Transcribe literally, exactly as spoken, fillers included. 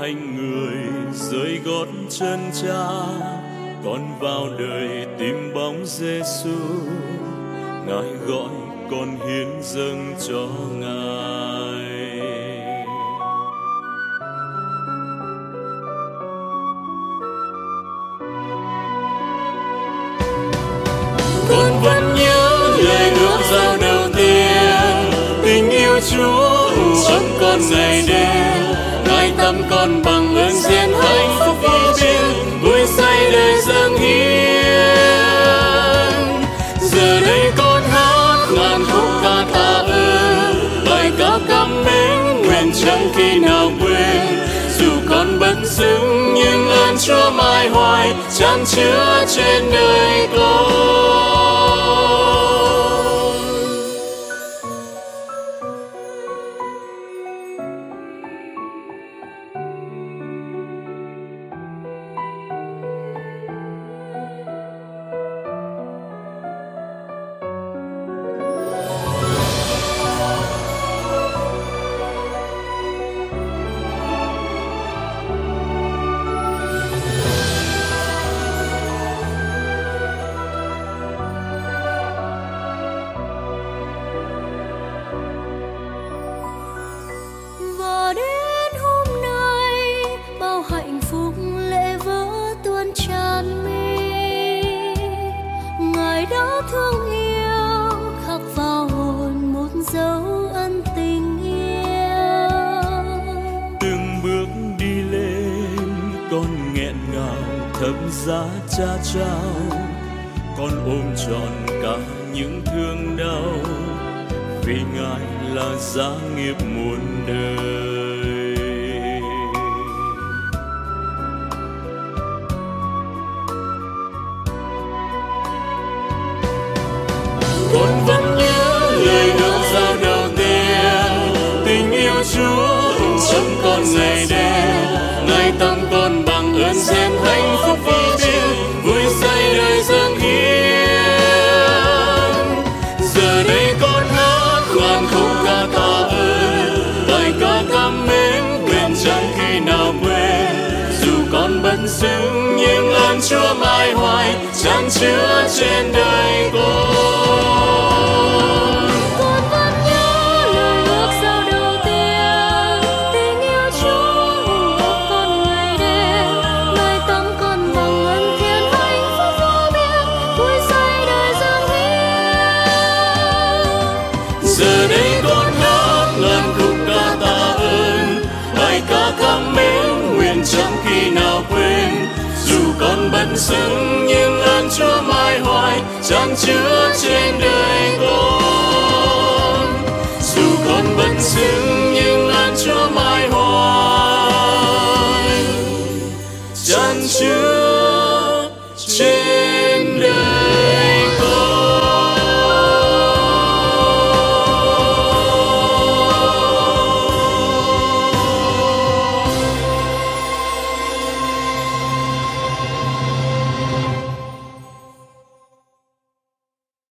anh người dưới gót chân cha, con vào đời tìm bóng Giêsu, Ngài gọi con hiến dâng cho Ngài. Con vẫn nhớ lời ước giao đầu tiên, tình yêu Chúa trong con ngày đêm, Ngài thăm con bằng ơn rèn hạnh phúc vô biên, vui say đời dâng hiến. Giờ đây con hát ngàn khúc ca tạ ơn, bài ca cảm mến nguyện chẳng khi nào quên. Dù con bất xứng nhưng ơn Chúa mãi hoài chan chứa trên đời con. Giá cha trao, con ôm trọn cả những thương đau, vì Ngài là giá nghiệp muôn đời. Con vẫn nhớ lời ước giao đầu tiên, tình yêu Chúa trong con ngày đêm, Ngài tặng con bằng ơn rèn hạnh phúc vô biên, vui say đời dâng hiến. Giờ đây con hát ngàn khúc ca tạ ơn, bài ca cảm mến nguyện chẳng khi nào quên. Dù con bất xứng nhưng ơn Chúa mãi hoài chan chứa trên đời con. Giờ đây con hát ngàn khúc ca tạ ơn, bài ca cảm mến nguyện chẳng khi nào quên. Dù con bất xứng nhưng ơn Chúa mãi hoài chan chứa